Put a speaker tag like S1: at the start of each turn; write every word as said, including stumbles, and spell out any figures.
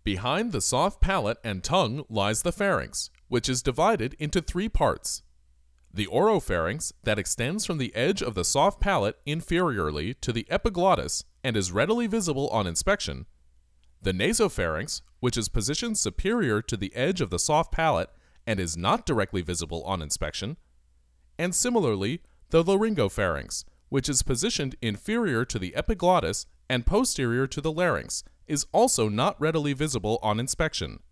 S1: Behind the soft palate and tongue lies the pharynx, which is divided into three parts. The oropharynx, that extends from the edge of the soft palate inferiorly to the epiglottis and is readily visible on inspection. The nasopharynx, which is positioned superior to the edge of the soft palate and is not directly visible on inspection. And similarly, the laryngopharynx, which is positioned inferior to the epiglottis and posterior to the larynx, is also not readily visible on inspection.